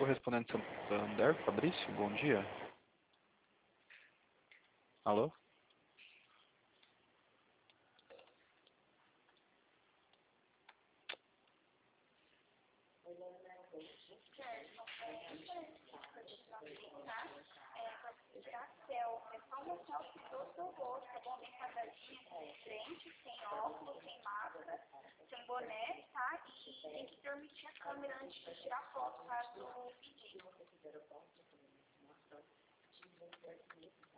correspondente Santander, Fabrício, bom dia. Alô? Sem boné, tá? E tem que permitir a câmera antes de tirar foto, caso pedir.